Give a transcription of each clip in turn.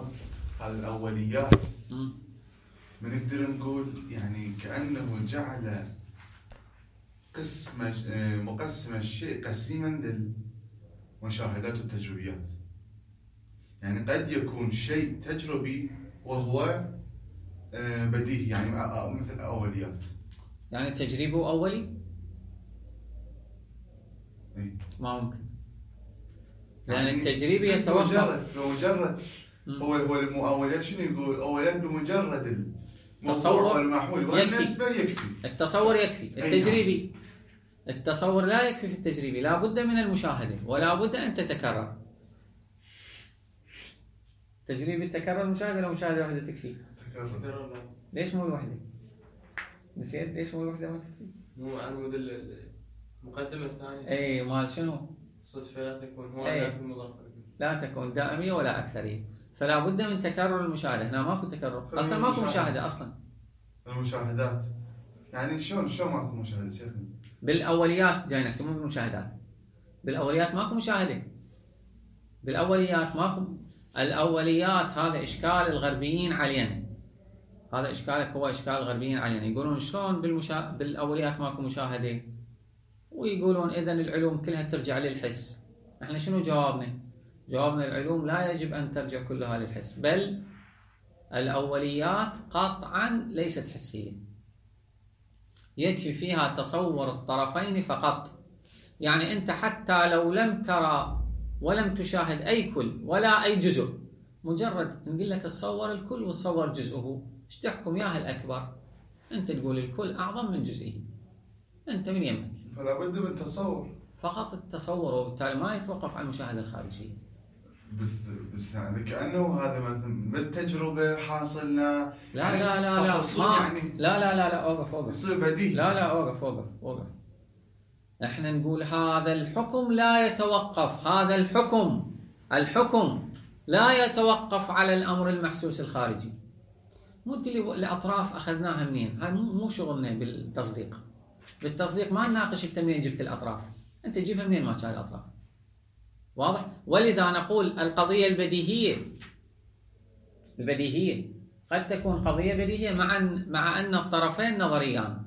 دكتور هذه الأوليات بنقدر نقول يعني كأنه جعل مقسم الشيء قسيما للمشاهدات والتجربيات. يعني قد يكون شيء تجربي وهو بديهي، يعني مثل أوليات. يعني التجريبي أولي؟ أي. ما ممكن، لأن يعني التجريبي يتوقف. بمجرد هو المؤولات شنو يقول؟ أوليات بمجرد التصور والمحمول والنسبة يكفي. التصور يكفي. التجريبي التصور لا يكفي. في التجريبي لا بد من المشاهدة ولا بد أن تتكرر. تجريبي التكرر المشاهدة لو مشاهدة واحدة تكفي. تكرر. ليش مو الوحدة؟ نسيت ليش مو الوحدة ما تكفي؟ مو عن موديل المقدمة الثانية. اي مال شنو؟ صدفة لا تكون هو المضافة. لا تكون دائمية ولا أكثرية، فلا بد من تكرر المشاهدة. هنا ماكو تكرر، أصلا ماكو مشاهدة أصلا. المشاهدات يعني شلون ماكو مشاهدة شيخنا؟ بالأوليات جاي نحكي مو بالمشاهدات. بالأوليات ماكو مشاهدة. بالأوليات ماكو. الأوليات هذا إشكال الغربيين علينا. هذا إشكالك هو إشكال الغربيين علينا. يقولون شلون بالأوليات ماكو مشاهدة، ويقولون إذن العلوم كلها ترجع للحس. احنا شنو جوابنا؟ جوابنا العلوم لا يجب أن ترجع كلها للحس، بل الأوليات قطعا ليست حسية، يكفي فيها تصور الطرفين فقط. يعني أنت حتى لو لم ترى ولم تشاهد أي كل ولا أي جزء، مجرد نقول لك تصور الكل وتصور جزءه، ايش تحكم ياه الأكبر؟ أنت تقول الكل أعظم من جزئه، أنت من يمك. فلا بد من تصور فقط التصور، وبالتالي ما يتوقف عن المشاهدة الخارجية. بس يعني كأنه هذا مثلا بالتجربة حاصلنا. لا لا لا لا يعني لا لا لا لا اوقف يصير بديهي. لا لا اوقف. احنا نقول هذا الحكم لا يتوقف. هذا الحكم لا يتوقف على الأمر المحسوس الخارجي. مو تقول لي الأطراف أخذناها منين؟ هاي مو شغلنا بالتصديق. بالتصديق ما نناقش أنت منين جبت الأطراف، أنت تجيبها منين ما كان الأطراف. واضح؟ ولذا نقول القضية البديهية قد تكون قضية بديهية مع أن الطرفين نظريان.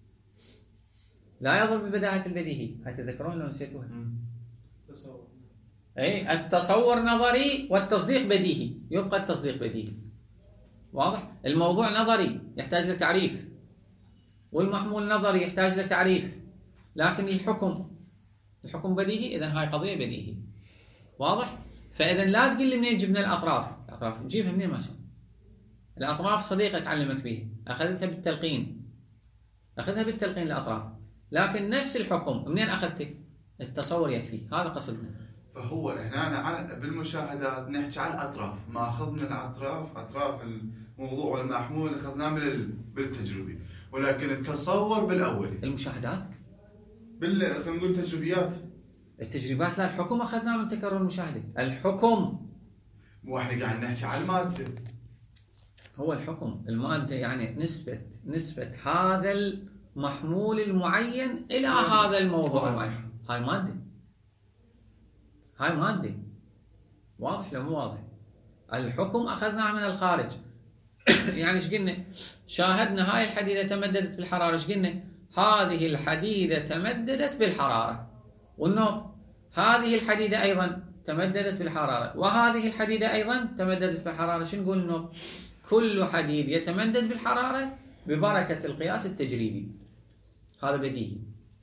لا يضرب ببداهة البديهي. هاي تذكرون لو نسيتوها؟ تصور. أي التصور نظري والتصديق بديهي، يبقى التصديق بديهي. واضح؟ الموضوع نظري يحتاج لتعريف، والمحمول نظري يحتاج لتعريف، لكن الحكم بديهي. إذن هاي قضية بديهي. واضح؟ فإذا لا تقول لي منين جبنا الأطراف تجيبها منين ما شاء. الأطراف صديقك علمك بها، أخذها بالتلقين الأطراف، لكن نفس الحكم منين أخذته؟ التصور يكفي. هذا قصدنا. فهو هنا بالمشاهدات نحكي على الأطراف، ما أخذنا أطراف الموضوع والمحمول أخذناه بالتجربي، ولكن التصور بالأولي. المشاهدات خلينا نقول التجربات لا، الحكم أخذناه من تكرر المشاهدة. الحكم واحنا قاعد نحكي على المادة. هو الحكم المادة يعني نسبة هذا المحمول المعين إلى هذا الموضوع المعين. هاي مادة. واضح لو مو واضح؟ الحكم أخذناه من الخارج. يعني ايش قلنا؟ شاهدنا هاي الحديدة تمددت بالحرارة. ايش قلنا؟ هذه الحديدة تمددت بالحرارة، والنوب هذه الحديدة أيضا تمددت بالحرارة، وهذه الحديدة أيضا تمددت بالحرارة. شو نقول النوب؟ كل حديد يتمدد بالحرارة ببركة القياس التجريبي. هذا بديهي.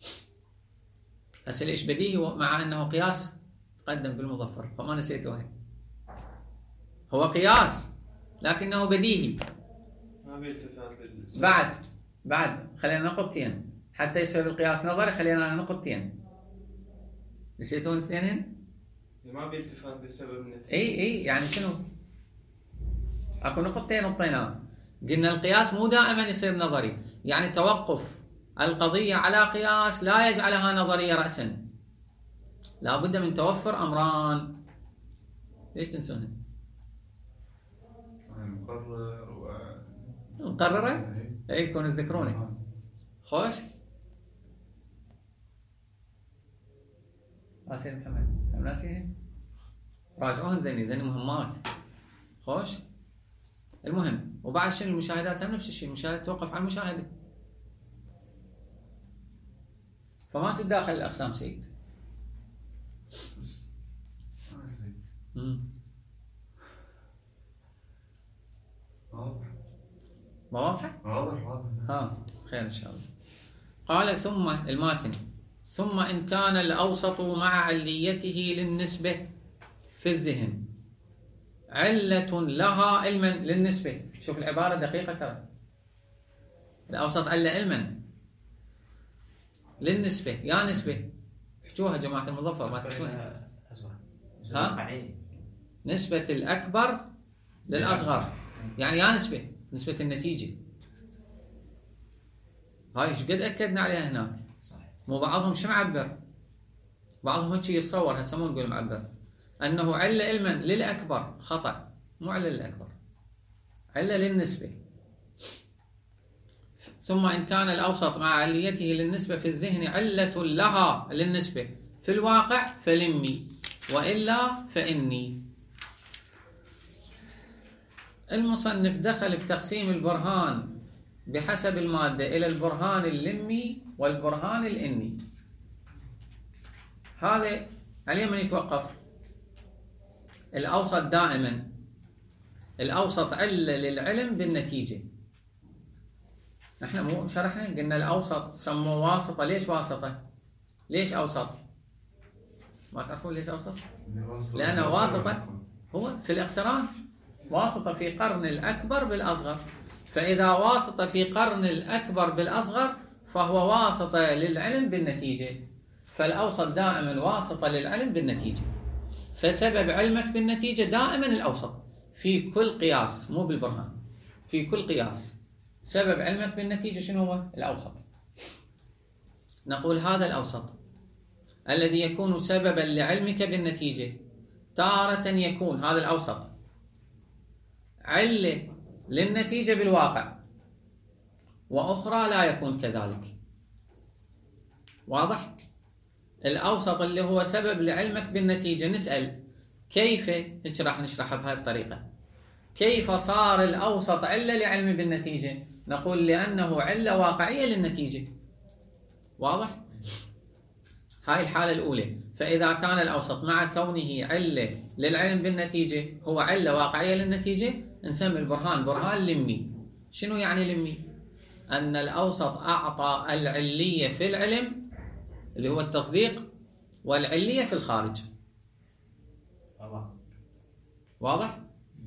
هسه ليش بديهي مع أنه قياس تقدم بالمظفر؟ فما نسيتوها. هو قياس لكنه بديهي. ما بيلتفت بعد خلينا نقطتين حتى يصير القياس نظري. خلينا نقطتين. نسيتون اثنين؟ ما بيلتفت للسبب النتيجة. اي يعني شنو؟ اكو نقطتين نطيناها. قلنا القياس مو دائما يصير نظري، يعني توقف القضية على قياس لا يجعلها نظرية رأسا. لا بد من توفر أمران. ليش تنسونها؟ مقررة؟ اي يكون تذكرونه. خوش ناسين محمد ناسين. راجعوهن ذني مهمات. خوش. المهم وبعد شنو المشاهدات هم نفس الشيء، المشاهدات توقف على المشاهدة، فما تتداخل الأقسام سيد. واضح؟ واضح. خير إن شاء الله. قال ثم الماتن ثم إن كان الأوسط مع عليته للنسبة في الذهن علة لها علما للنسبة. شوف العبارة دقيقة ترى. الأوسط علة علما للنسبة، يا نسبة احجوها جماعة المظفر ما تحجونها. نسبة الأكبر للأصغر، يعني يا نسبة النتيجة. هاي ايش قد أكدنا عليها هنا. مو بعضهم شو معبر، بعضهم هيك يتصور هسه مو نقول معبر أنه علة علما للأكبر، خطأ، مو علة للأكبر، علة للنسبة. ثم إن كان الأوسط مع عليته للنسبة في الذهن علة لها للنسبة في الواقع فلمي وإلا فإني. المصنف دخل بتقسيم البرهان بحسب المادة إلى البرهان اللمي والبرهان الإني. هذا عليه من يتوقف. الأوسط دائما، الأوسط علة للعلم بالنتيجة. نحن مو شرحنا قلنا الأوسط سموه واسطة. ليش واسطة؟ ليش أوسط؟ ما تعرفون ليش أوسط؟ لأنه واسطة هو في الاقتران، واسطة في قرن الأكبر بالأصغر. فإذا واسطة في قرن الأكبر بالأصغر فهو واسطة للعلم بالنتيجة. فالأوسط دائما واسطة للعلم بالنتيجة. فسبب علمك بالنتيجة دائما الأوسط في كل قياس، مو بالبرهان، في كل قياس سبب علمك بالنتيجة شنو هو؟ الأوسط. نقول هذا الأوسط الذي يكون سببا لعلمك بالنتيجة تارة يكون هذا الأوسط علة للنتيجة بالواقع، وأخرى لا يكون كذلك. واضح؟ الأوسط اللي هو سبب لعلمك بالنتيجة نسأل كيف، هيك راح نشرحها بهذه الطريقة. كيف صار الأوسط علة لعلم بالنتيجة؟ نقول لأنه علة واقعية للنتيجة. واضح؟ هاي الحالة الأولى. فإذا كان الأوسط مع كونه علة للعلم بالنتيجة هو علة واقعية للنتيجة نسمي البرهان برهان لمي. شنو يعني لمي؟ أن الأوسط أعطى العلية في العلم اللي هو التصديق والعلية في الخارج. واضح؟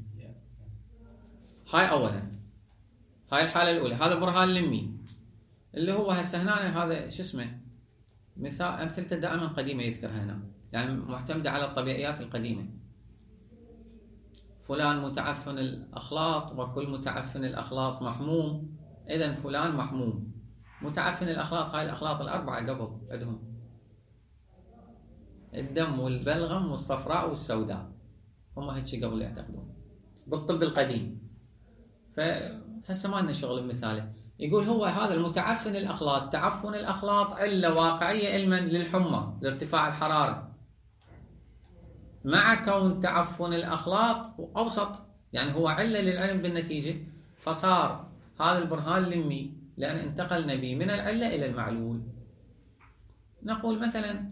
هاي أولا، هاي الحالة الأولى. هذا برهان لمي اللي هو هسه هنا هذا شو اسمه مثال أمثلته دائما قديمة يذكرها هنا، يعني معتمدة على الطبيعيات القديمة. فلان متعفن الأخلاط وكل متعفن الأخلاط محموم، إذن فلان محموم. متعفن الأخلاط هاي الأخلاط الأربعة قبل عندهم الدم والبلغم والصفراء والسوداء، هم هيك قبل يعتقدون بالطب القديم. فهسه ما لنا شغل بمثاله. يقول هو هذا المتعفن الأخلاط، تعفن الأخلاط علة واقعية علما للحمى لارتفاع الحرارة، مع كون تعفن الأخلاط أوسط، يعني هو علة للعلم بالنتيجة، فصار هذا البرهان لمي لأن انتقلنا به من العلة إلى المعلول. نقول مثلا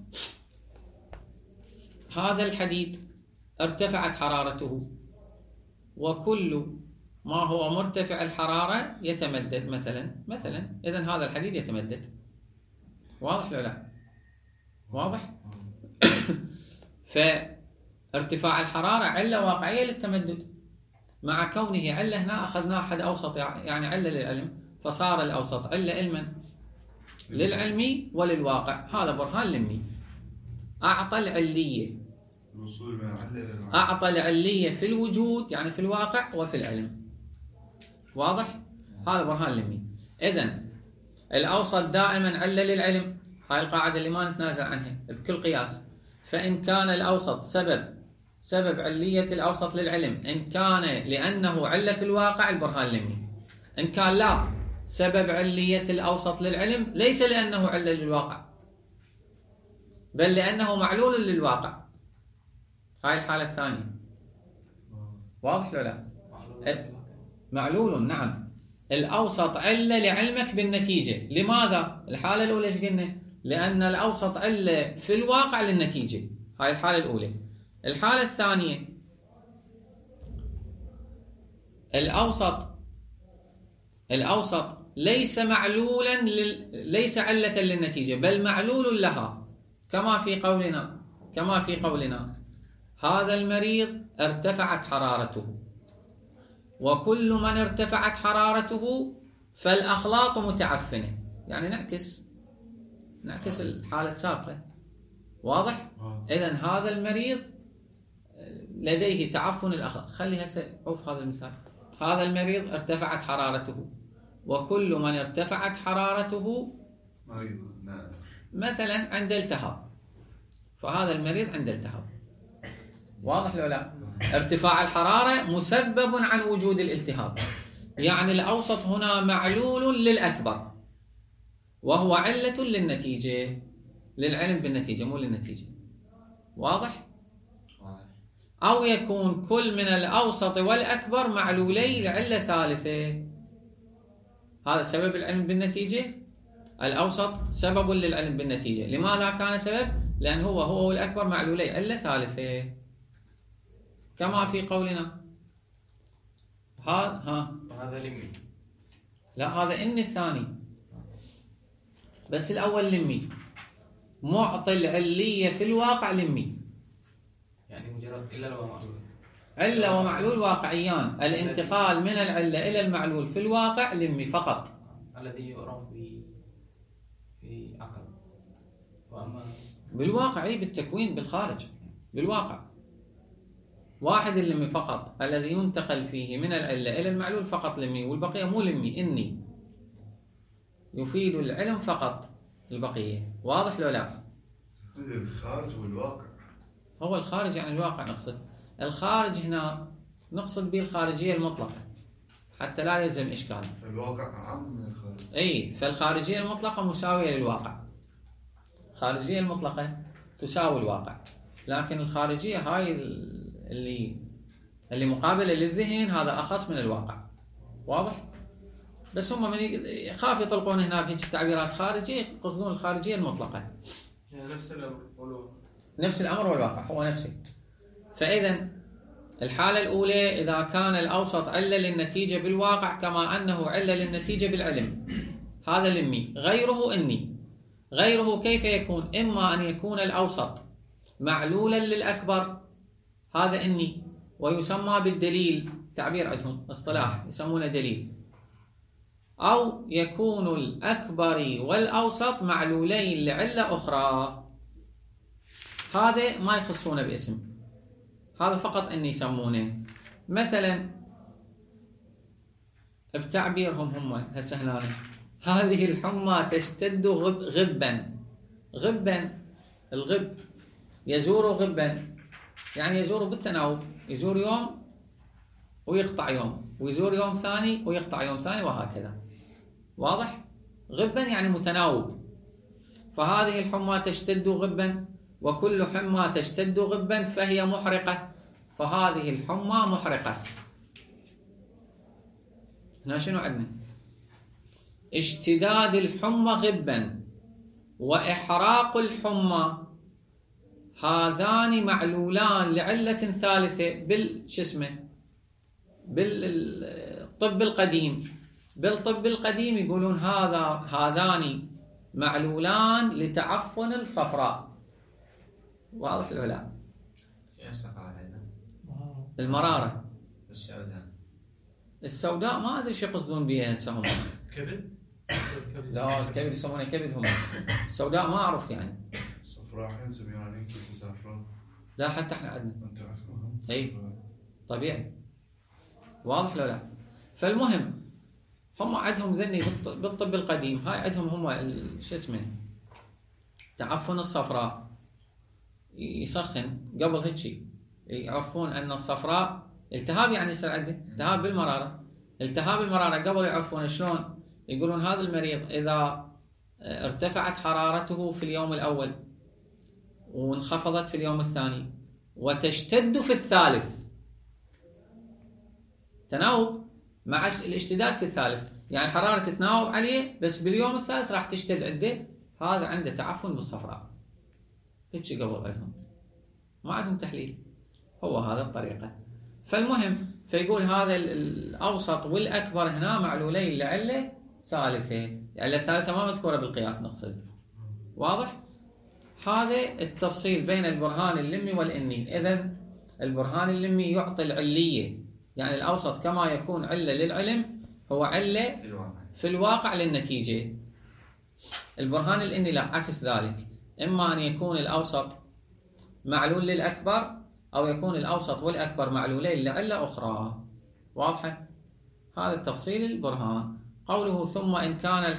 هذا الحديد ارتفعت حرارته، وكل ما هو مرتفع الحرارة يتمدد مثلا إذن هذا الحديد يتمدد. واضح ولا لا؟ واضح؟ فارتفاع الحرارة علة واقعية للتمدد، مع كونه علة هنا أخذناه حد أوسط يعني علة للعلم، فصار الأوسط علة علما للعلمي وللواقع. هذا برهان لمي أعطى العلية، أعطى العلية في الوجود يعني في الواقع وفي العلم. واضح؟ هذا برهان لمي. إذن الأوسط دائما علة للعلم، هاي القاعدة اللي ما نتنازل عنها بكل قياس. فإن كان الأوسط سبب علية الأوسط للعلم، إن كان لأنه علة في الواقع البرهان لمي، إن كان لا سبب علية الأوسط للعلم ليس لأنه علة للواقع بل لأنه معلول للواقع. هاي الحالة الثانية. واضح ولا لا؟ معلول نعم. الأوسط علة لعلمك بالنتيجة. لماذا؟ الحالة الأولى ايش قلنا؟ لأن الأوسط علة في الواقع للنتيجة. هاي الحالة الأولى. الحالة الثانية الأوسط ليس معلولا ليس علة للنتيجة بل معلول لها، كما في قولنا هذا المريض ارتفعت حرارته، وكل من ارتفعت حرارته فالأخلاط متعفنة. يعني نعكس الحالة السابقة. واضح؟ إذن هذا المريض لديه تعفن الأخلاط. خلي هسه أوف هذا المثال. هذا المريض ارتفعت حرارته، وكل من ارتفعت حرارته مثلا عند التهاب، فهذا المريض عند التهاب. واضح لو لا؟ ارتفاع الحرارة مسبب عن وجود الالتهاب، يعني الأوسط هنا معلول للأكبر وهو علة للنتيجة، للعلم بالنتيجة مو للنتيجة. واضح؟ أو يكون كل من الأوسط والأكبر معلولي لعلة ثالثة. هذا سبب العلم بالنتيجة. الأوسط سبب للعلم بالنتيجة. لماذا كان سبب؟ لأن هو والأكبر معلولي علة ثالثة، كما في قولنا هذا لمي. لا هذا إن الثاني، بس الأول لمي. معطي العلية في الواقع لمي، يعني مجرد إلا ومعلول. علة ومعلول واقعيان. الانتقال من العلة إلى المعلول في الواقع لمي فقط، الذي يعرف في عقل. وأما بالواقع بالتكوين بالخارج بالواقع واحد اللمي فقط، الذي ينتقل فيه من العلة إلى المعلول فقط لمي، والبقية مو لمي. إني يفيد العلم فقط البقية. واضح لو لا؟ الخارج والواقع. هو الخارج يعني الواقع نقصد. الخارج هنا نقصد به الخارجية المطلقة حتى لا يلزم إشكال. الواقع أعم من الخارج. أي، فالخارجية المطلقة مساوية للواقع. الخارجية المطلقة تساوي الواقع، لكن الخارجية هاي اللي مقابلة للذهن هذا أخص من الواقع. واضح؟ بس هم من يخاف يطلقون هنا بهيك التعبيرات خارجية يقصدون الخارجية المطلقة. يعني نفس الأمر والواقع. نفس الأمر والواقع هو نفسه. فإذا الحالة الأولى إذا كان الأوسط علة للنتيجة بالواقع كما أنه علة للنتيجة بالعلم، هذا لمي. غيره إني. غيره كيف يكون؟ إما أن يكون الأوسط معلولا للأكبر، هذا إني، ويسمى بالدليل، تعبير عندهم اصطلاح يسمونه دليل. أو يكون الأكبر والأوسط معلولين لعلة أخرى، هذا ما يخصونه باسم، هذا فقط إني يسمونه. مثلا بتعبيرهم هم هسه هنا، هذه الحمى تشتد غبا. الغب يزور غبا، يعني يزور بالتناوب، يزور يوم ويقطع يوم، ويزور يوم ثاني ويقطع يوم ثاني، وهكذا. واضح؟ غبا يعني متناوب. فهذه الحمى تشتد غبا، وكل حمى تشتد غبا فهي محرقة، فهذه الحمى محرقة. هنا شنو عندنا؟ اشتداد الحمى غبا وإحراق الحمى هذان معلولان لعلة ثالثة بالطب القديم. بالطب القديم يقولون هذان معلولان لتعفن الصفراء. واضح ولا لا؟ المرارة. السوداء ما ادري شو يقصدون بها هسه هم. كبد؟ لا الكبد يسمونه كبد هم. السوداء ما اعرف يعني. صفراء احنا نسميها كيس صفراء. لا حتى احنا عندنا. انتوا عندكم؟ اي طبيعي. واضح ولا لا؟ فالمهم هم عندهم ذني بالطب القديم، هاي عندهم هم شو اسمه تعفن الصفراء، يسخن قبل هيك شيء، يعرفون ان الصفراء التهاب، يعني يصير عنده التهاب بالمرارة. التهاب المرارة قبل يعرفون شلون، يقولون هذا المريض إذا ارتفعت حرارته في اليوم الأول وانخفضت في اليوم الثاني وتشتد في الثالث، تناوب مع الاشتداد في الثالث، يعني الحرارة تتناوب عليه بس باليوم الثالث راح تشتد عنده، هذا عنده تعفن بالصفراء. هيك قبل عندهم ما عندهم تحليل، هو هذا الطريقة. فالمهم فيقول هذا الأوسط والأكبر هنا معلولين لعلة ثالثة، العلة الثالثة ما مذكورة بالقياس نقصد. واضح؟ هذا التفصيل بين البرهان اللمي والإني. إذن البرهان اللمي يعطي العلية، يعني الأوسط كما يكون علة للعلم هو علة في الواقع للنتيجة. البرهان الإني لا، عكس ذلك، إما أن يكون الأوسط معلول للأكبر أو يكون الأوسط والأكبر معلولين لعلة أخرى. واضحة؟ هذا التفصيل البرهان. قوله ثم إن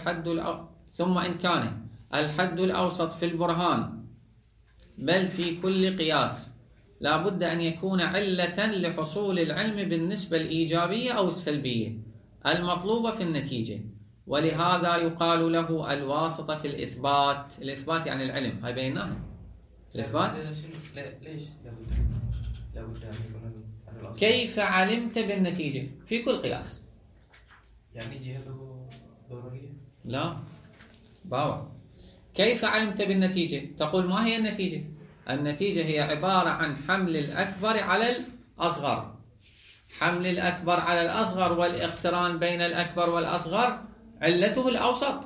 كان الحد الأوسط في البرهان بل في كل قياس لا بد أن يكون علة لحصول العلم بالنسبة الإيجابية أو السلبية المطلوبة في النتيجة، ولهذا يقال له الواسطة في الإثبات. الإثبات يعني العلم، هاي بيناها. الإثبات ليش لابد أن يكون الأصل؟ كيف علمت بالنتيجة في كل قياس؟ يعني جهته ضرورية؟ لا باوع. كيف علمت بالنتيجة؟ تقول ما هي النتيجة؟ النتيجة هي عبارة عن حمل الأكبر على الأصغر، حمل الأكبر على الأصغر والاقتران بين الأكبر والأصغر علته الأوسط.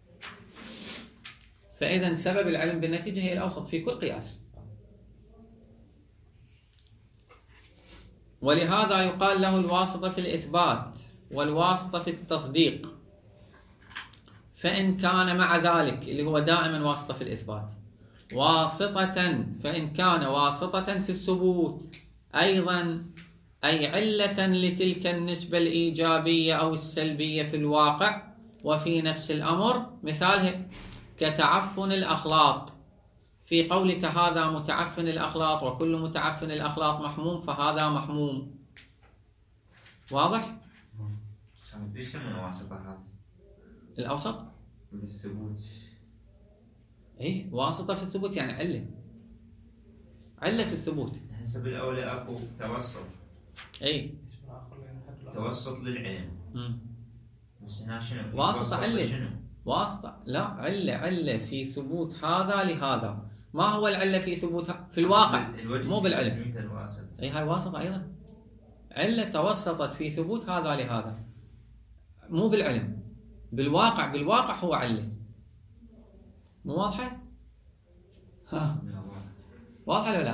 فإذا سبب العلم بالنتيجة هي الأوسط في كل قياس. ولهذا يقال له الواسطة في الإثبات والواسطة في التصديق. فإن كان مع ذلك اللي هو دائما واسطة في الإثبات واسطة، فإن كان واسطة في الثبوت أيضا، أي علة لتلك النسبة الإيجابية أو السلبية في الواقع وفي نفس الأمر، مثاله كتعفن الأخلاط، في قولك هذا متعفن الأخلاط وكل متعفن الأخلاط محموم، فهذا محموم. واضح؟ ايش يسمونه واسطة هذا؟ الأوسط؟ بالثبوت. اي واسطة في الثبوت يعني علة، علة في الثبوت. حسب الأولى أكو توسط. اي توسط للعلم. بس هنا شنو؟ واسطة علة. واسطة لا، علة في ثبوت هذا لهذا. ما هو العلة في ثبوت في الواقع مو بالعلم. اي هاي واسطة أيضا، علة توسطت في ثبوت هذا لهذا مو بالعلم، بالواقع هو علة. مو واضحة؟ ها واضحة ولا لا؟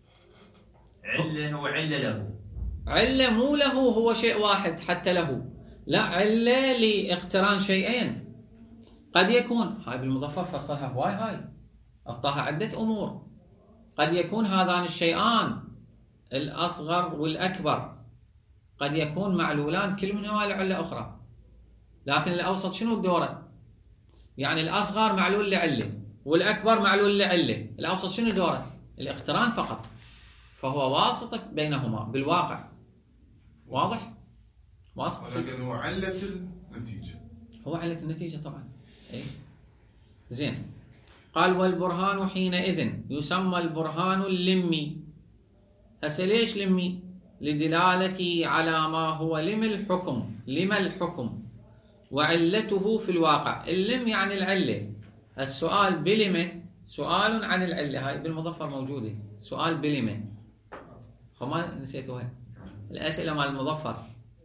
علة هو علة له، علة مو له هو شيء واحد حتى له، لا، علة لاقتران شيئين. قد يكون هاي بالمظفر فصلها هاي أعطاها عدة أمور. قد يكون هذان الشيئان الأصغر والأكبر قد يكون معلولان كل منهما لعلة أخرى، لكن الأوسط شنو دوره؟ يعني الأصغر معلول لعلة والأكبر معلول لعلة، الأوسط شنو دوره؟ الاقتران فقط، فهو واسطة بينهما بالواقع. واضح؟ واسطة، ولكن هو علة النتيجة، هو علة النتيجة طبعا. ايه زين. قال والبرهان حينئذ يسمى البرهان اللمي. هسه ليش لمي؟ لدلالته على ما هو لم الحكم وعلته في الواقع. اللم يعني العلة. السؤال بلمة سؤال عن العلة، هاي بالمظفر موجودة، سؤال بلمة. فما نسيتوها الأسئلة مال المظفر،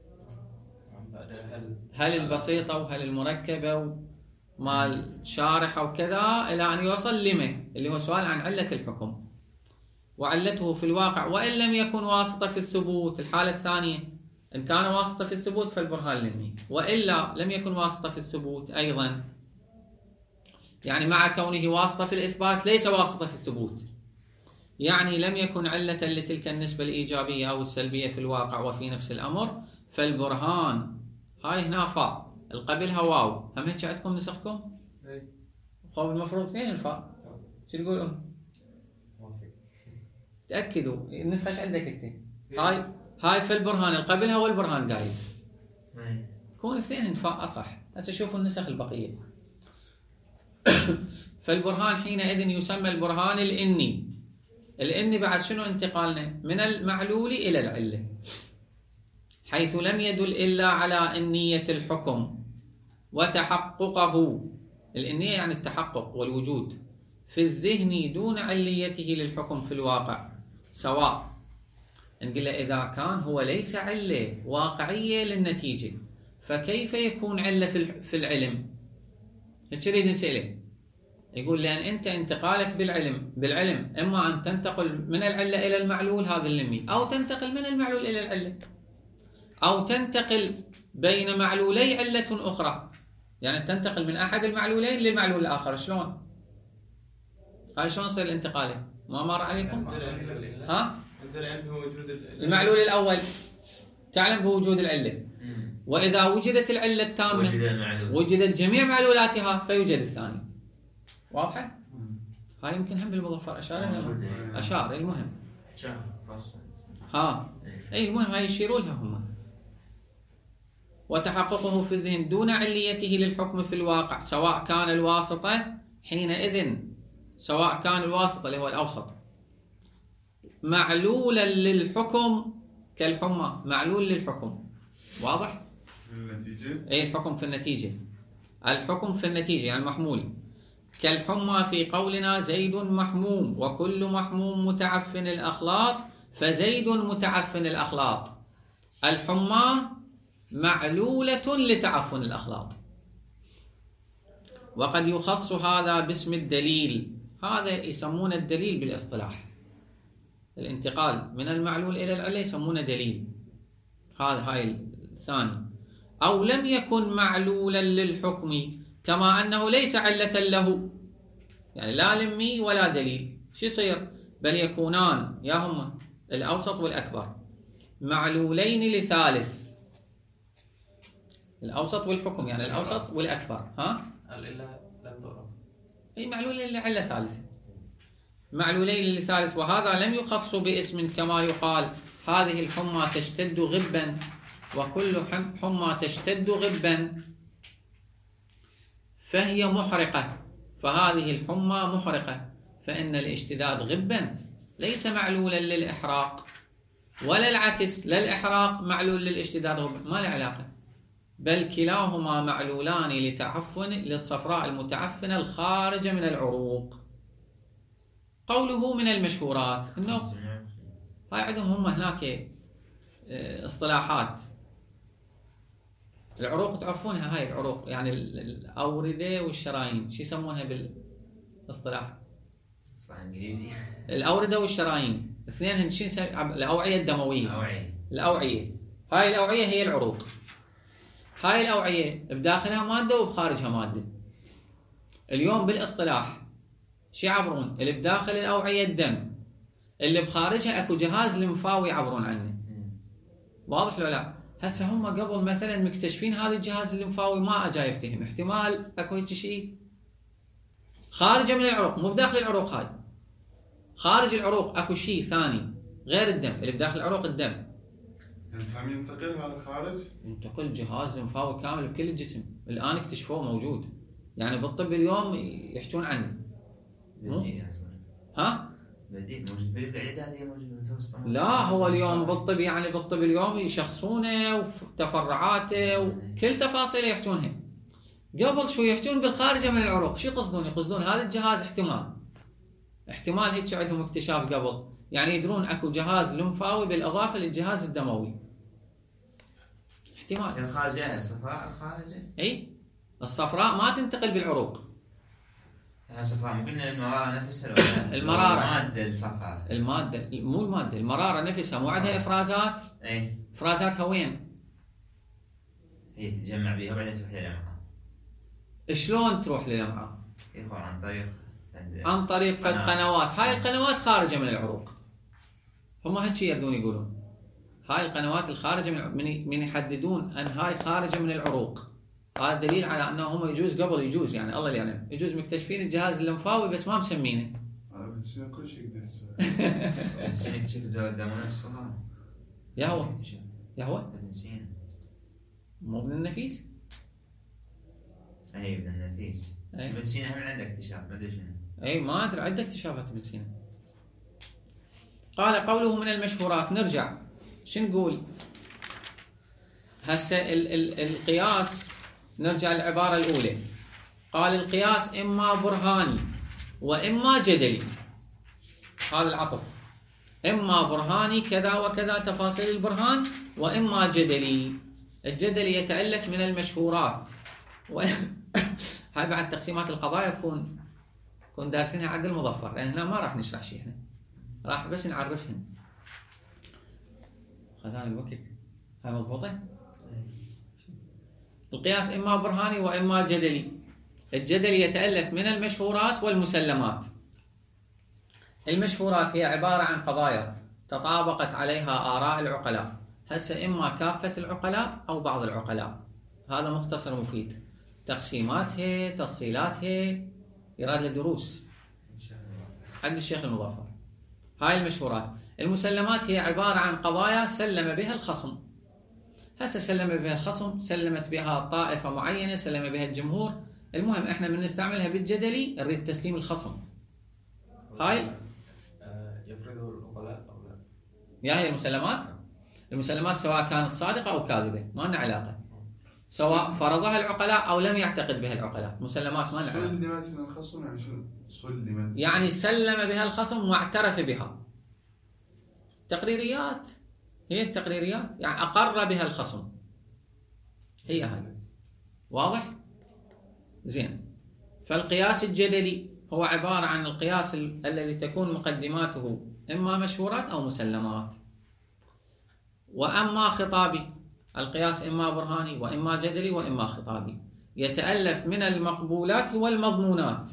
هل البسيطة وهل المركبة ومال شارحة وكذا إلى أن يوصل لمة اللي هو سؤال عن علة الحكم وعلته في الواقع، وإن لم يكن واسطة في الثبوت. الحالة الثانية إن كان واسطة في الثبوت فالبرهان لمي، وإلا لم يكن واسطة في الثبوت أيضا، يعني مع كونه واسطة في الإثبات ليس واسطة في الثبوت، يعني لم يكن علة لتلك النسبة الإيجابية أو السلبية في الواقع وفي نفس الأمر، فالبرهان هاي هنا فاء القبلها واو. هم هيك عندكم نسخكم؟ قول المفروض اثنين الفاء. شو تقولون؟ تأكدوا النسخة ايش عندك انت؟ هاي في البرهان القبلها والبرهان قايل. كون اثنين فاء أصح. هسه شوفوا النسخ البقية. فالبرهان حينئذ يسمى البرهان الإني. الإني بعد شنو انتقالنا؟ من المعلول إلى العلة. حيث لم يدل إلا على النية الحكم وتحققه. النية يعني التحقق والوجود في الذهن دون عليته للحكم في الواقع، سواء نقول إذا كان هو ليس علة واقعية للنتيجة فكيف يكون علة في العلم؟ هيك نريد نسأله. يقول لأن أنت انتقالك بالعلم إما أن تنتقل من العلة إلى المعلول هذا اللمي، أو تنتقل من المعلول إلى العلة، أو تنتقل بين معلولي علة أخرى، يعني تنتقل من أحد المعلولين للمعلول الآخر. شلون؟ هاي شلون يصير الانتقال؟ ما مر عليكم؟ ها؟ عندنا علم بوجود المعلول الأول تعلم بوجود العلة، وإذا وجدت العلة التامة وجدت جميع معلولاتها فيوجد الثاني. واضحة؟ هاي يمكن هم بالمظفر أشار المهم أي المهم هاي يشيروا لها هم. وتحققه في الذهن دون عليته للحكم في الواقع، سواء كان الواسطة حينئذ، سواء كان الواسطة اللي هو الأوسط معلولا للحكم كالحمى، معلول للحكم. واضح؟ النتيجة؟ أي الحكم في النتيجة، الحكم في النتيجة يعني المحمول. كالحمى في قولنا زيد محموم، وكل محموم متعفن الأخلاط فزيد متعفن الأخلاط. الحمى معلولة لتعفن الأخلاط. وقد يخص هذا باسم الدليل، هذا يسمونه الدليل بالاصطلاح، الانتقال من المعلول إلى العلة يسمونه دليل، هاي الثاني. أو لم يكن معلولا للحكم كما أنه ليس علة له، يعني لا لمي ولا دليل، شو يصير؟ بل يكونان يا هما الأوسط والأكبر معلولين لثالث، الأوسط والحكم يعني الأوسط والأكبر. العلة لم تعرف، أي معلولين لعلة ثالثة، معلولين لثالث. وهذا لم يخص باسم كما يقال هذه الحمى تشتد غبا، وكل حمى تشتد غبا فهي محرقة، فهذه الحمى محرقة، فإن الاشتداد غبا ليس معلولا للإحراق، ولا العكس، لا الإحراق معلول للاشتداد غبا، ما له علاقة، بل كلاهما معلولان لتعفن للصفراء المتعفنة الخارجة من العروق. قوله من المشهورات، إنه هاي عندهم هم هناك اصطلاحات. العروق تعرفونها، هاي العروق يعني الأوردة والشرايين، شو يسمونها بالاصطلاح؟ انجليزي. الأوردة والشرايين اثنين هنشين الأوعية الدموية. الأوعية هاي الأوعية هي العروق. هاي الأوعية بداخلها مادة وبخارجها مادة. اليوم بالاصطلاح شو يعبرون؟ اللي بداخل الأوعية الدم، اللي بخارجها اكو جهاز لمفاوي يعبرون عنه. واضح ولا لا؟ هسه هم قبل مثلا مكتشفين هذا الجهاز الليمفاوي ما اجى يفتهم، احتمال اكو هيك شيء خارجه من العروق، مو بداخل العروق، هاي خارج العروق اكو شيء ثاني غير الدم، اللي بداخل العروق الدم. هم ينتقل هذا الخارج؟ ينتقل جهاز لمفاوي كامل بكل الجسم، الان اكتشفوه موجود، يعني بالطب اليوم يحكون عنه. ها؟ بديل موجود بالعيادات، موجود بالمتوسط. لا هو اليوم بالطب، يعني بالطب اليوم يشخصونه وتفرعاته وكل تفاصيله يحكونها. قبل شو يحكون بالخارجه من العروق، شو يقصدون؟ يقصدون هذا الجهاز احتمال هيك عندهم اكتشاف قبل، يعني يدرون اكو جهاز لمفاوي بالاضافه للجهاز الدموي. احتمال الخارجه الصفراء الخارجه، اي الصفراء ما تنتقل بالعروق. الصفراء مو قلنا المرارة نفسها؟ المرارة المادة الصفراء، المادة مو المادة، المرارة نفسها مو عندها افرازات؟ اي افرازاتها وين؟ هي تتجمع بها وبعدين تروح للأمعاء. شلون تروح للأمعاء؟ عن طريق فد قنوات، هاي القنوات خارجة من العروق. هم هيك يردون يقولون هاي القنوات الخارجة من يحددون ان هاي خارجة من العروق. هذا دليل على انه هم يجوز قبل، يجوز يعني الله اللي يعلم، يجوز مكتشفين الجهاز اللمفاوي بس ما مسمينه. بنسينا كل شيء يقدر يسوي. بنسينا نكتشف دمونا الصغار. يا هو بنسينا مو من النفيس؟ اي من النفيس. بنسينا هم عنده اكتشاف ما ادري شنو. اي ما ادري عنده اكتشافات بنسينا. قال قوله من المشهورات، نرجع شو نقول؟ هسه القياس، نرجع للعبارة الأولى. قال القياس إما برهاني وإما جدلي. هذا العطف، إما برهاني كذا وكذا تفاصيل البرهان، وإما جدلي. الجدلي يتألف من المشهورات هاي بعد تقسيمات القضايا يكون دارسينها عقل مظفر، لأن هنا ما راح نشرح شيء، هنا راح بس نعرفهن. خذان الوقت، هاي مضبوطة. القياس إما برهاني وإما جدلي. الجدلي يتألف من المشهورات والمسلمات. المشهورات هي عبارة عن قضايا تطابقت عليها آراء العقلاء، هسه إما كافة العقلاء أو بعض العقلاء. هذا مختصر مفيد، تقسيماتها تفصيلاتها يراد لدروس عند الشيخ المظفر. هاي المشهورات. المسلمات هي عبارة عن قضايا سلم بها الخصم، هسه سلم بها الخصم، سلمت بها طائفة معينة، سلم بها الجمهور. المهم احنا من نستعملها بالجدلي نريد تسليم الخصم. هاي يفرضه العقلاء أو لا؟ يا هي المسلمات سواء كانت صادقة أو كاذبة ما لنا علاقة، سواء فرضها العقلاء أو لم يعتقد بها العقلاء، مسلمات ما لنا علاقة. سلمت من الخصم يعني شنو؟ سلمت يعني سلم بها الخصم واعترف بها. تقريريات، هي التقريريات يعني أقر بها الخصم، هي هاي. واضح؟ زين. فالقياس الجدلي هو عبارة عن القياس الذي تكون مقدماته إما مشهورات أو مسلمات. وأما خطابي، القياس إما برهاني وإما جدلي وإما خطابي، يتألف من المقبولات والمضمونات.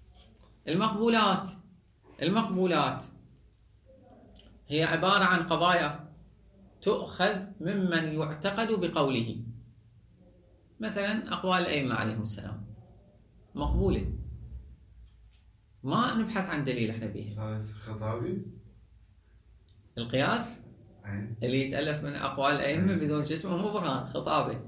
المقبولات هي عبارة عن قضايا تؤخذ ممن يعتقد بقوله. مثلا أقوال الأئمة عليهم السلام مقبولة، ما نبحث عن دليل احنا بيه. هذا خطابي. القياس اللي يتألف من أقوال الأئمة بدون شو اسمه مو برهان، خطابه.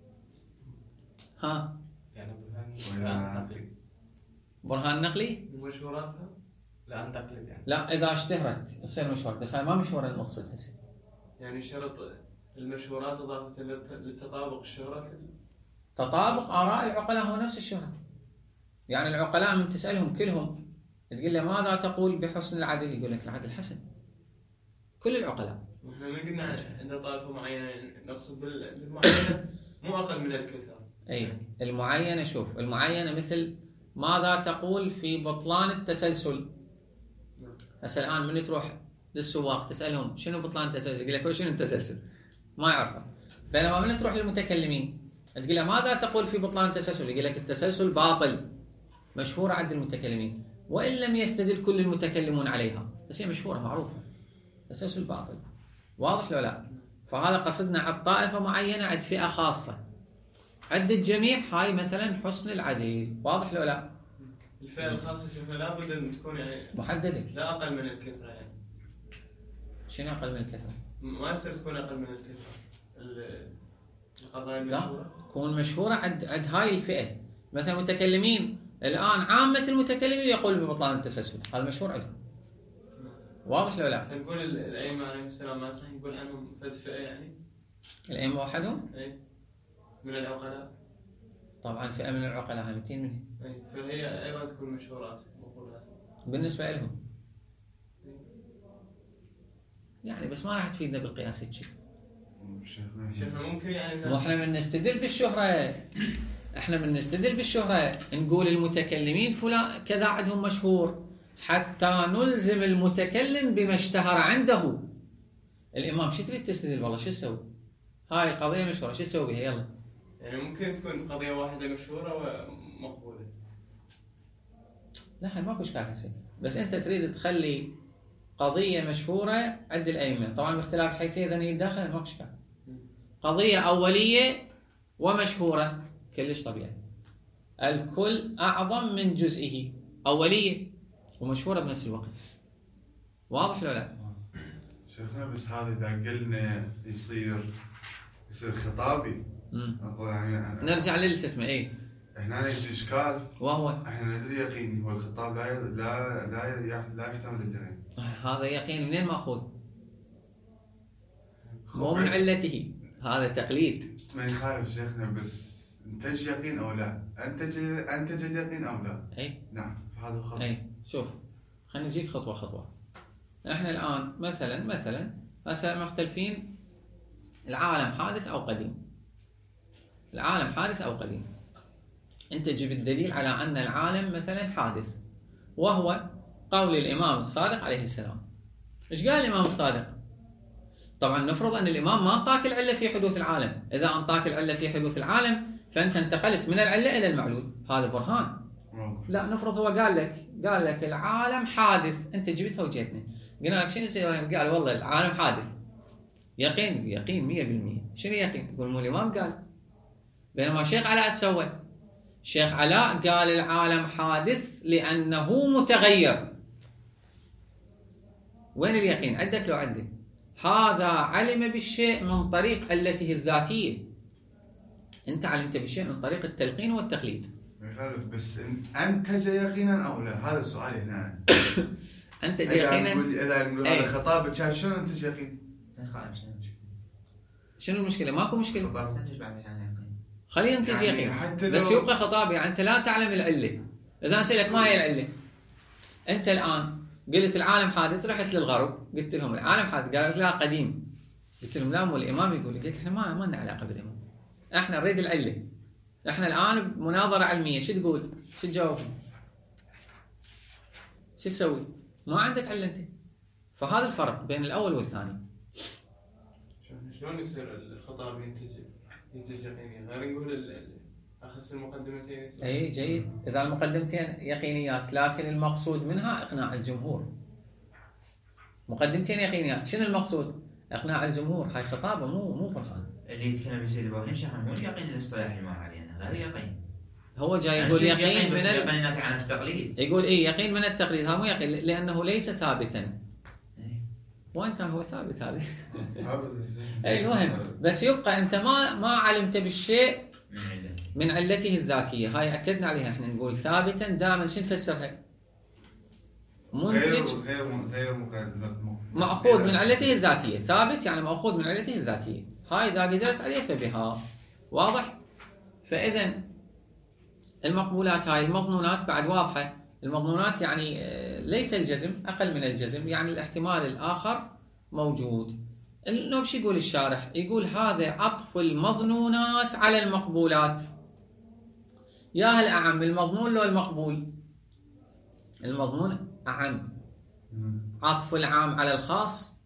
ها يعني برهان نقلي. برهان نقلي؟ مشهوراتها؟ لا تقليد يعني. لا، إذا اشتهرت تصير مشهور، بس هاي ما مشهورة المقصود هسه. يعني شرط المشهورات إضافة للتطابق الشهرة تطابق آراء العقلاء هو نفس الشهرة. يعني العقلاء من تسألهم كلهم تقول له ماذا تقول بحسن العدل، يقول لك العدل حسن. كل العقلاء. احنا ما قلنا عند طائفة معينة، نقصد بالمعينة مو أقل من الكثرة. أي المعينة، شوف المعينة مثل ماذا تقول في بطلان التسلسل. هسه الآن من تروح للسواق تسألهم شنو بطلان التسلسل، يقول لك شنو التسلسل، ما يعرفه. بينما من تروح للمتكلمين تقول له ماذا تقول في بطلان التسلسل، يقول لك التسلسل باطل، مشهورة عند المتكلمين وإن لم يستدل كل المتكلمون عليها، بس هي مشهورة معروفة، التسلسل باطل. واضح لو لا؟ فهذا قصدنا عند طائفة معينة، عند فئة خاصة. عند الجميع هاي مثلا حسن العدل. واضح لو لا؟ الفئة الخاصة شوفها لابد أن تكون يعني محددة، لا أقل من الكثرة. يعني شنو أقل من الكثرة؟ ما يصير تكون أقل من الكثرة القضايا المشهورة. لا، تكون مشهورة عند هاي الفئة. مثلا متكلمين الآن، عامة المتكلمين يقول ببطلان التسلسل، هذا مشهور عندهم. واضح لو لا؟ نقول الأئمة عليهم السلام ما صح نقول عنهم فد فئة يعني. الأئمة وحدهم؟ أي من العقلاء. طبعا فئة من العقلاء هاي 200 منهم. أي فهي أيضا تكون مشهورات مقولات بالنسبة لهم. يعني بس ما راح تفيدنا بالقياس هيك. شيخنا ممكن يعني واحنا من نستدل بالشهرة، احنا من نستدل بالشهرة نقول المتكلمين فلان كذا عندهم مشهور، حتى نلزم المتكلم بما اشتهر عنده. الإمام شو تريد تستدل والله، شو تسوي؟ هاي قضية مشهورة، شو تسوي بها يلا؟ يعني ممكن تكون قضية واحدة مشهورة ومقبولة. لا هاي ماكو اشكال هسه، بس انت تريد تخلي قضية مشهورة عند الأئمة، طبعا باختلاف الحيثية إذا يتداخل ماكو اشكال. قضية أولية ومشهورة كلش طبيعي، الكل أعظم من جزئه، أولية ومشهورة بنفس الوقت. واضح لو لا؟ شيخنا بس هذا إذا قلنا يصير خطابي. أقول يعني نرجع للسمة إيه؟ إحنا نجي إشكال، وهو إحنا ندري يقيني والخطاب لا يحتمل الجهل. هذا يقين منين مأخوذ؟ مو من علته، هذا تقليد. ما يخالف شيخنا، بس انتج يقين او لا؟ انتج اليقين او لا؟ اي نعم، هذا خطأ. اي شوف، خلينا نجيك خطوه خطوه. احنا الان مثلا هسه مختلفين، العالم حادث او قديم. العالم حادث او قديم، انت جيب الدليل على ان العالم مثلا حادث، وهو قول الامام الصادق عليه السلام. ايش قال الامام الصادق؟ طبعا نفرض ان الامام ما انطاك العله في حدوث العالم، اذا انطاك العله في حدوث العالم فانت انتقلت من العله الى المعلول، هذا برهان. لا، نفرض هو قال لك العالم حادث، انت جبتها وجيتنا قلنا لك شنو يصير؟ قال والله العالم حادث، يقين 100%. شنو يقين؟ يقول مو الامام قال. بينما الشيخ علاء سوى، الشيخ علاء قال العالم حادث لانه متغير. وين اليقين؟ عندك لو عندك؟ هذا علم بالشيء من طريق علته الذاتيه، انت علمت بالشيء من طريق التلقين والتقليد. يخالف، بس انتج يقينا او لا؟ هذا السؤال هنا. انتج يقينا. اذا نقول هذا خطاب كان شلون انتج يقين؟ يخالف. شنو المشكله؟ ماكو مشكله. خطاب تنتج بعد يعني يقين. خلينا ننتج يعني يقين، بس يبقى خطاب. يعني انت لا تعلم العله. اذا اسالك ما هي العله، انت الان قلت العالم حادث، رحت للغرب قلت لهم العالم حادث، قالوا لك لا قديم. قلت لهم لا، مو الامام يقول لك احنا ما لنا علاقه بالامام، احنا نريد العله. احنا الان بمناظره علميه، شو تقول؟ شو تجاوب؟ شو تسوي؟ ما عندك عله انت. فهذا الفرق بين الاول والثاني. شلون يصير الخطاب ينتج يقينيا؟ غير نقول اخس المقدمتين. اي جيد، اذا المقدمتين يقينيات لكن المقصود منها اقناع الجمهور. مقدمتين يقينيات، شنو المقصود؟ اقناع الجمهور. هاي خطابه مو برهان. اللي يتكلم بسيد ابراهيم شيخنا مو اليقين الاصطلاحي اللي مر علينا، غير يقين. هو جاي يقول يقين من يقين ناتج عن التقليد. يقول يقين من التقليد، هذا مو يقين لانه ليس ثابتا. وين كان هو ثابت هذا؟ اي المهم، بس يبقى انت ما علمت بالشيء من علته الذاتيه. هاي اكدنا عليها، احنا نقول ثابتا دائما. شو نفسرها؟ منتج غير ماخوذ من علته الذاتيه. ثابت يعني ماخوذ من علته الذاتيه. هاي اذا قدرت عليه فبها. واضح؟ فاذا المقبولات هاي، المضمونات بعد واضحه. المضمونات يعني ليس الجزم، اقل من الجزم، يعني الاحتمال الاخر موجود. انه شو يقول الشارح؟ يقول هذا عطف المظنونات على المقبولات. يا هل اعم المضمون لو المقبول؟ المضمون اعم. عطف العام على الخاص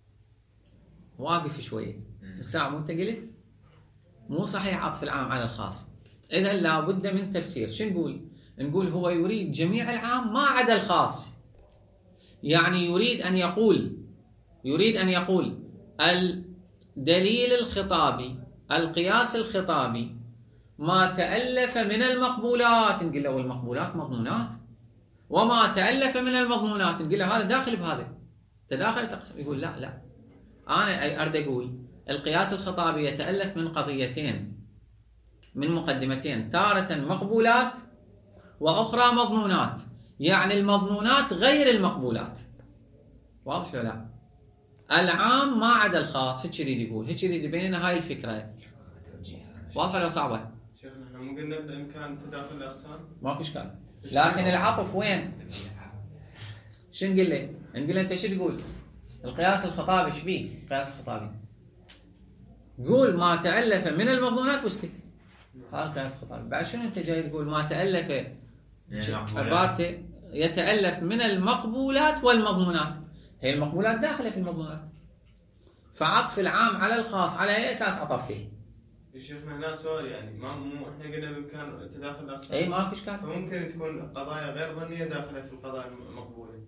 واقف شويه. الساعه مو انت قلت مو صحيح عطف العام على الخاص. اذا لابد من تفسير. شو نقول؟ نقول هو يريد جميع العام ما عدا الخاص. يعني يريد أن يقول الدليل الخطابي، القياس الخطابي، ما تألف من المقبولات، نقول له المقبولات مضمونات، وما تألف من المضمونات نقول له هذا داخل بهذا، تداخل تقسم. يقول لا، أنا أريد أقول القياس الخطابي يتألف من قضيتين، من مقدمتين، تارة مقبولات وأخرى مضمونات. يعني المضمونات غير المقبولات. واضح ولا لا؟ العام ما عدا الخاص. هيك يريد يقول، هيك يريد يبين لنا هاي الفكرة. واضحة ولا صعبة؟ شيخنا احنا مو قلنا بامكان تداخل الاقسام؟ ماكو اشكال. لكن العطف وين؟ شو نقول له؟ نقول له انت شو تقول؟ القياس الخطابي ايش بيه؟ القياس الخطابي قول ما تألف من المضمونات واسكت. هذا القياس الخطابي. بعد شنو انت جاي تقول ما تألف؟ عبارته يتألف من المقبولات والمضمونات. هي المقبولات داخله في المضمونات. فعطف العام على الخاص على اي اساس عطفته؟ يا شيخنا هنا سؤال، يعني مو احنا قلنا بامكان تداخل الاقسام. اي ماكو اشكال. فممكن تكون قضايا غير ظنيه داخله في القضايا المقبوله.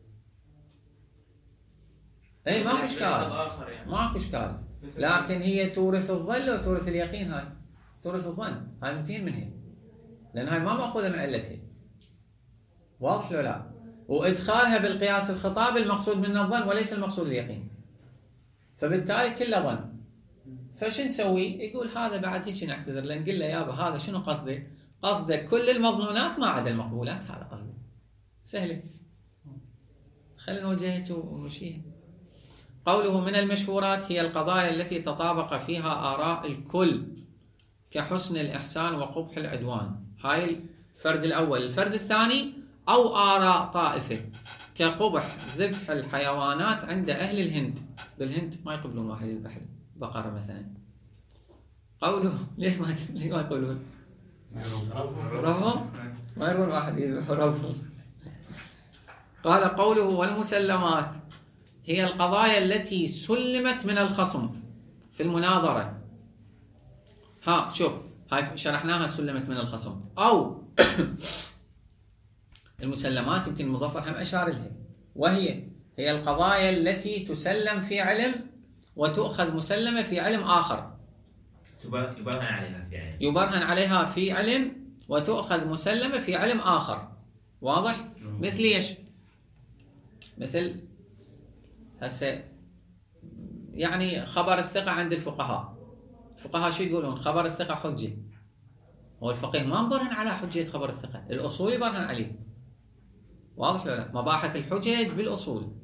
اي ماكو اشكال. يعني. ماكو اشكال. لكن هي تورث الظن وتورث اليقين. هاي تورث الظن، هاي منتين منها، لان هاي ما ماخوذه من علتها. واضح ولا لا؟ وادخالها بالقياس الخطابي المقصود منه الظن وليس المقصود اليقين. فبالتالي كله ظن. فشو نسوي؟ يقول هذا بعد هيك نعتذر له، نقول له يابا هذا شنو قصده؟ قصده كل المضمونات ما عدا المقبولات، هذا قصده. سهله. خلينا نوجهها ونمشيها. قوله من المشهورات هي القضايا التي تطابق فيها آراء الكل كحسن الإحسان وقبح العدوان. هاي الفرد الأول. الفرد الثاني أو آراء طائفة كقبح ذبح الحيوانات عند أهل الهند. بالهند ما يقبلون واحد يذبح بقرة مثلا. قوله ليش ما يقولون؟ ربهم؟ ما يرون واحد يذبح ربهم. قال قوله والمسلمات هي القضايا التي سلمت من الخصم في المناظرة. شوف هاي شرحناها سلمت من الخصم. أو المسلمات يمكن مظفر هم أشار لها، وهي القضايا التي تسلم في علم وتؤخذ مسلمة في علم آخر. يبرهن عليها في علم وتؤخذ مسلمة في علم آخر. واضح؟ مثل ايش؟ مثل هسه يعني خبر الثقة عند الفقهاء شو يقولون؟ خبر الثقة حجة. هو الفقيه ما مبرهن على حجية خبر الثقة، الأصول يبرهن عليه. واضح ولا لا؟ مباحث الحجج بالأصول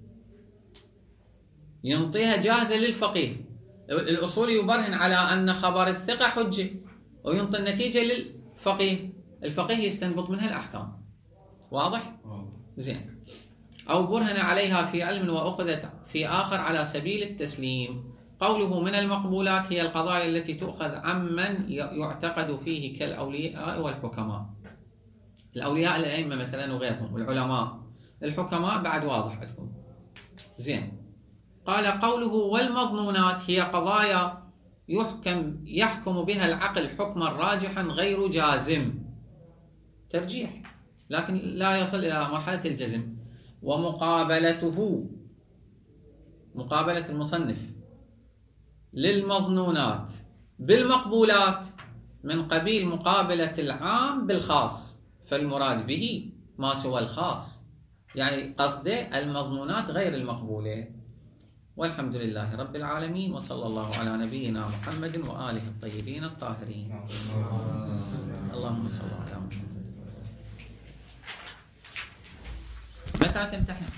ينطيها جاهزة للفقيه. الأصول يبرهن على أن خبر الثقة حجة وينطي النتيجة للفقيه، الفقيه يستنبط منها الأحكام. واضح؟ زين. أو برهن عليها في علم وأخذت في آخر على سبيل التسليم. قوله من المقبولات هي القضايا التي تؤخذ عمن يعتقد فيه كالأولياء والحكماء. الأولياء الأئمة مثلا وغيرهم، والعلماء. الحكماء بعد واضح عندكم. زين. قال قوله والمظنونات هي قضايا يحكم بها العقل حكما راجحا غير جازم، ترجيح لكن لا يصل إلى مرحلة الجزم. ومقابلته، مقابلة المصنف للمظنونات بالمقبولات من قبيل مقابلة العام بالخاص، فالمراد به ما سوى الخاص، يعني قصده المظنونات غير المقبولة. والحمد لله رب العالمين، وصلى الله على نبينا محمد وآله الطيبين الطاهرين. اللهم صل على محمد. متى تمتحن؟